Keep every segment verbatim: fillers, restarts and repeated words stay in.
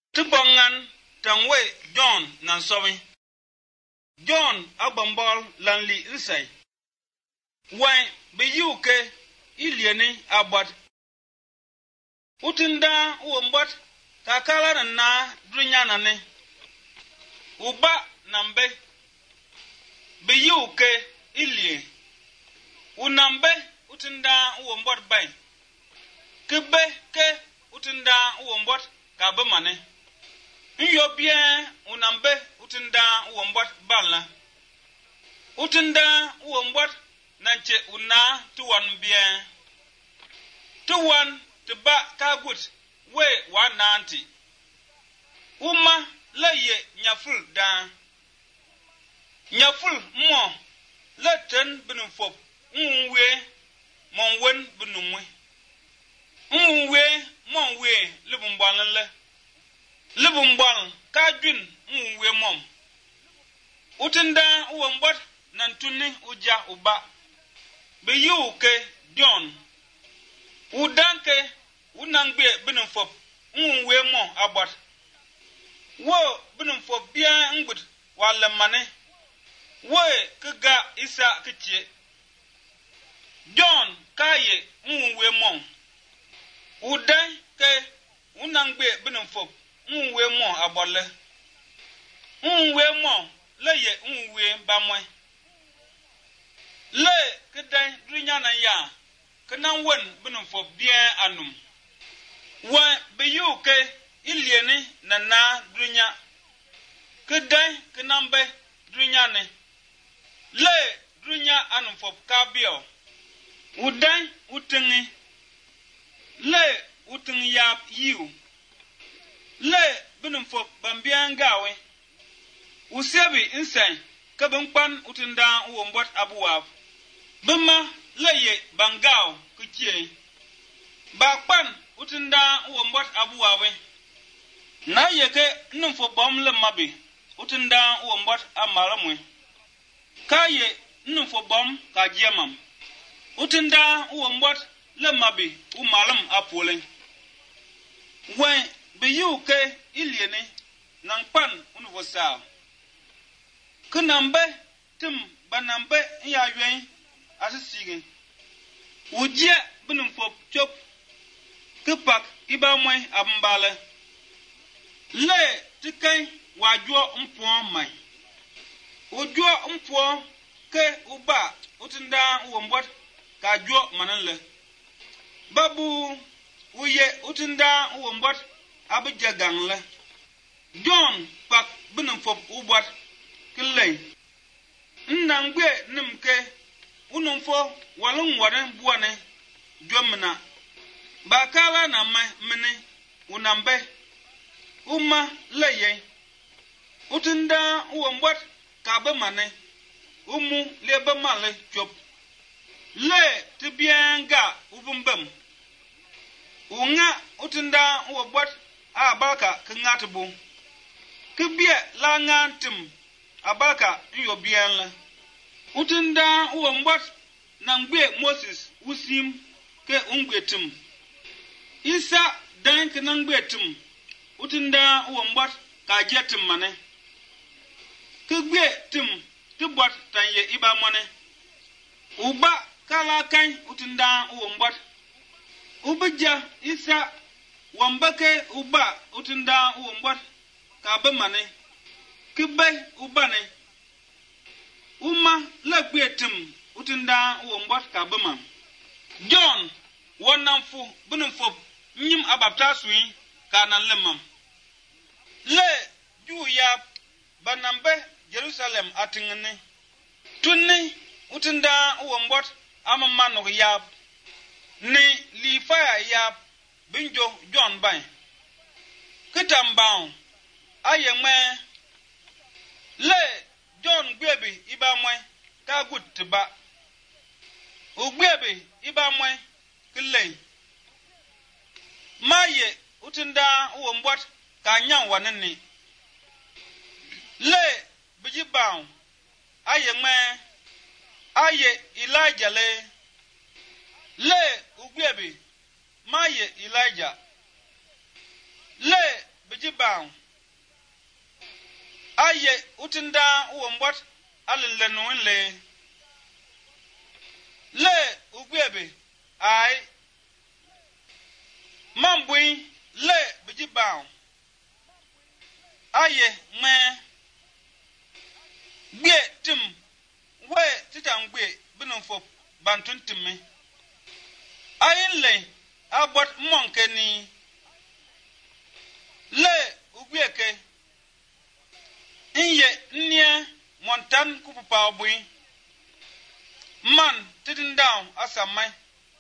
Tibongan tangwe John nan sowi. John agbambol lanli risai. Wai be yuke ilieni abad. Utinda uombat kakala na drinyana ne. Uba nambe be yuke ilie. Unambe utinda uombat bay. Kebe ke utinda uombat kabemane. Iyo bien unambe utinda uombat balna. Utinda uombat nanche una tuwan bien. Tuwan tiba kagut we wa nanti. Uma leye nyaful dan. Nyaful mo leten binufop unwe monwen binumwe. Unwe monwe libumbwalanle. Libumbwal kajun unwe mom. Utinda uombat nantuni uja uba. Be yuke John. Udanke unangbe binumfop unwe mo abat. Wo binumfop bien ngbut wala mane. We kiga isa kichie. John kaye unwe mo. Udanke unangbe binumfop unwe mo abole. Unwe mo leye unwe bamwe. Le kedai drinyana ya kenan wen binumfop bien anum. Wa be yuke ilieni na na drinya. Kedai kenambe drinyane. Le drinya anumfop kabio. Udai utingi. Le utingi yap yiu. Le binumfop bambian gawe. Usebi insay kabampan utinda uombot abuwab. Bima leye bangaw kuchie. Bakpan utinda uombot abuwabe. Na yeke numfop bom le mabi utinda uombot amalamwe. Kaye numfop bom kajiamam. Utinda uombot le mabi umalam apole. Wen be yuke iliene nangpan univosa. Kunambe tim banambe ya yuen asisige. Ujie binumfop chop kupak ibamwe abambale. Le tikai wajua mpuan mai. Ujua mpuan ke uba utinda uombot kajua mananle. Babu uye utinda uombot abijagangle. John pak binumfop ubot kilay. Nnangwe nimke unumfo walung wadan buwane jomna. Bakala na ma mene unambe uma leye. Utinda uombot kabemane umu lebe male chop. Le tibianga ubumbem. Unga utinda uombot abaka kengatubu. Kibie la ngantim abaka nyobianla. Utinda uombot nangbe Moses usim ke ungbetum. Isa dank nangbetum. Utinda uombot ka jetum mane. Kigbe tum tibot tanye iba mane. Uba kala kan utinda uombot. Ubija isa wambake uba utinda uombot ka bemane. Kibbe ubane. Uma lagbetum utinda uombot ka bema. John wonamfu binumfop nyim abapta sui kana lemam. Le ju ya banambe Jerusalem atingene. Tunni utinda uombot amamano yab. Ni li fire yab binjo John bay. Kitambao ayeme. Le John gwebe ibamwe ka gut tiba. Ugwebe ibamwe kilay. Maye utinda uombot ka nyan wanani. Le bijibaw aye me aye Elijah le. Le ugwebe maye Elijah. Le bijibaw baun aye utinda uwo mbot alilenu le le ugwebe ai mambui le biji baun aye me gbe tim we titangbe binufo bantun timme ayin le abot monkeni le ugweke inye nia montan kupupa obui man titin down asamai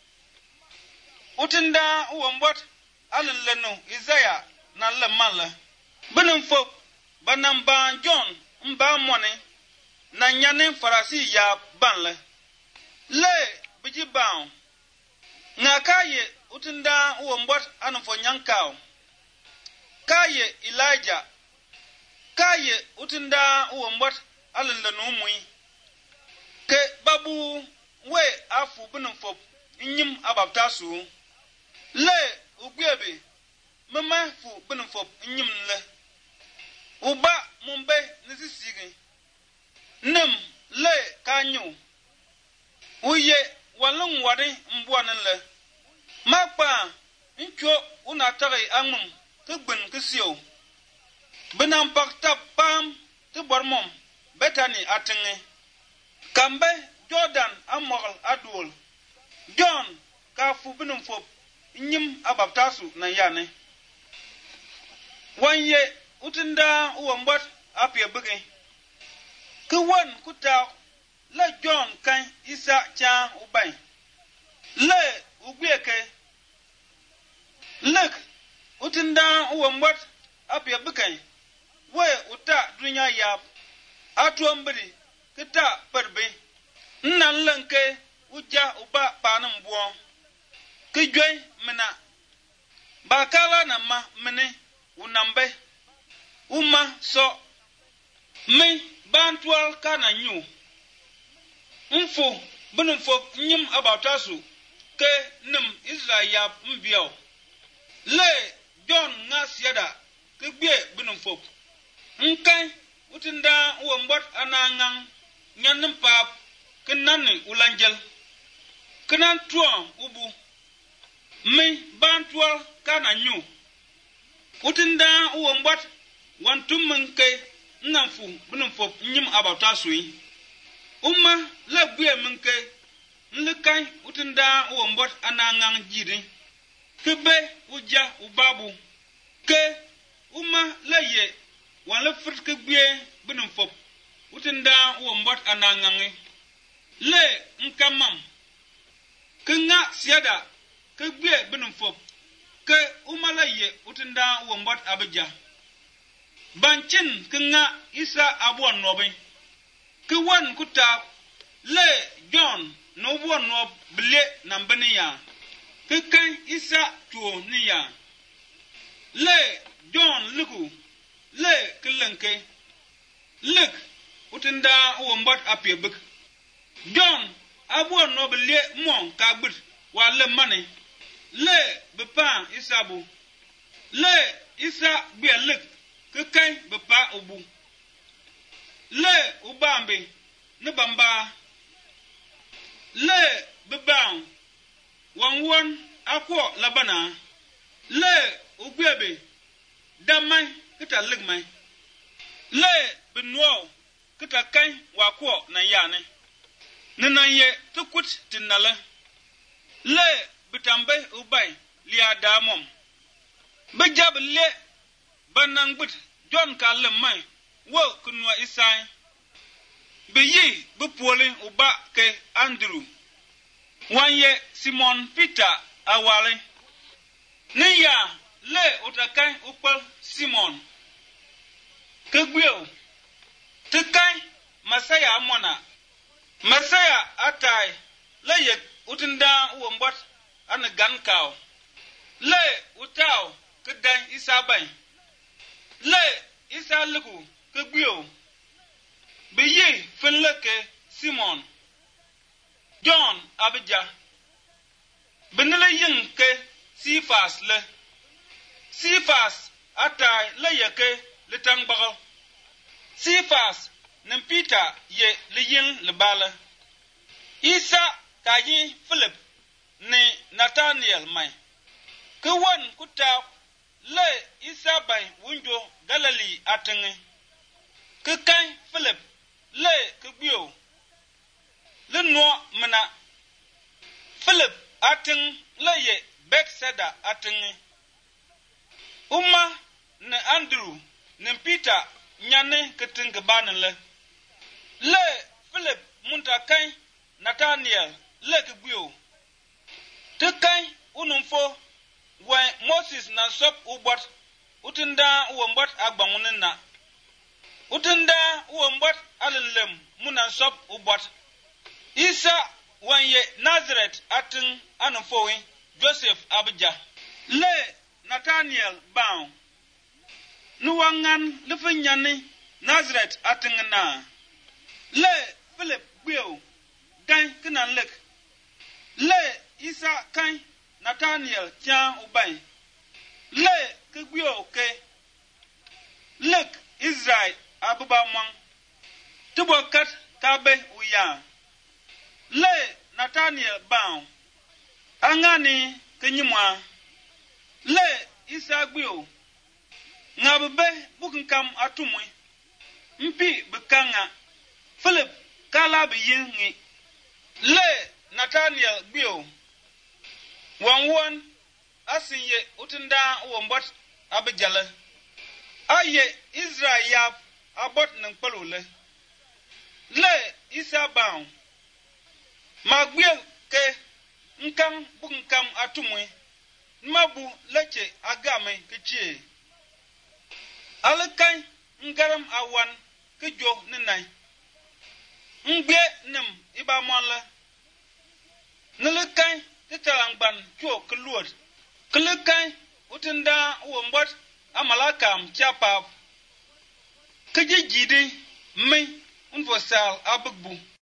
utinda uwombot alilenu Isaiah na lemala binufo banamba John mba mone na nyane farasi ya banle le biji baun na kaye utinda uwombot anufo nyankao kaye Elijah kaye utinda uwombot alilenu mui ke babu we afu binufo nyim abaptasu le ugwebe mama fu binufo nyim le uba mumbe nisisigi nim le kanyu uye walung wadi mbwanle makpa ncho unatari angum kugbin kisio binam pakta pam tubarmom betani atingi kambe Jordan amol adul John ka fu binum fop nyim abaptasu na yane wanye utinda uwombot apie bege kuwan kuta le John kan Isa cha ubay le ugweke lek utinda uwombot apie bege we uta dunya yap atuambri kita perbe nan lenke uja uba panum buo kijwe mena bakala na ma mene unambe uma so me bantwal kana nyu mfo bunumfo nyim abatasu ke nim Israel mbio le John ngasiada ke gbe bunumfo nkai utinda uwombot anangang nyanim pap kenani ulanjel kenan tuo ubu me bantwal kana nyu utinda uwombot wantum menke namfu bunumfo nyim abatasui umma la buye menke nlekai utinda uwombot anangang jiri kebe uja ubabu ke umma la ye wala furke buye bunumfo utinda uwombot anangangi le nkamam kenga siada ke buye bunumfo ke umma la ye utinda uwombot abija banchin kenga Isa abuan nobe ke wan kuta le John no buan nob ble nambani ya ke kan Isa tuo ni ya le John lugu le kelenke lek utinda uwombot apie bek John abuan nob le mon kagbut wa le mane le bepa Isabu le Isa bia lek ke kai bepa ubu le ubambe ne bamba le bebaun wanwon akwo labana le ugwebe damai kita ligmai le benwo kita kai wakwo na yane nenanye tukut tinala le bitambe ubay liya damom bejab le banang but John kalem mai wo kunwa Isai beyi bupole uba ke Andrew wanye Simon Peter awale ne ya le utakai upal Simon kegweo tekai Masaya amona Masaya atai le ye utinda uwombot an gankao le utao kedan Isabai le Isa lugu kegweo beye fenleke Simon John abija benele yinke Sifas le Sifas ata le yeke le tangbagal. Sifas nim Peter ye le yin le bala. Isa kayi Philip ni Nathaniel mai. Ke wan kuta le Isa bai wunjo Galilee atenge. Ke kai Philip le ke bio. Le no mena Philip ateng le ye Bethsaida atenge. Uma ne Andrew ne Peter nyane keting kebanen le. Le Philip munta kai Nathaniel le ke bio. Te kai unumfo wa Moses na sop ubot utinda uwambot agbangunen na. Utinda uwambot alenlem muna sop ubot. Isa wanye Nazareth ating anumfowi Joseph abja. Le Nathaniel baun. Nuwangan lefinyani Nazareth ating na. Le Philip bio. Kai kinan lek. Le Isa kai Nathaniel tian ubay. Le ke bio ke. Lek Israel abuba mang. Tubo kat kabe uya. Le Nathaniel baun. Angani kenyimwa. Le Isa bio. Ngabbe bukin kam atumwe. Mpi bekanga. Philip kala biyingi. Le Nathaniel bio. Wan wan asinye utinda uwambot abijale. Aye Israel yap abot nangpalule. Le Isa baun. Magbie ke nkam bunkam atumwe. Mabu leche agame kichie. Alakai ngaram awan kijo ninai. Ngbe nim iba mwanla. Nelekai titalangban kyo keluot. Kelekai utinda uwambot amalakam chapap. Kejijide me unvosal abugbu.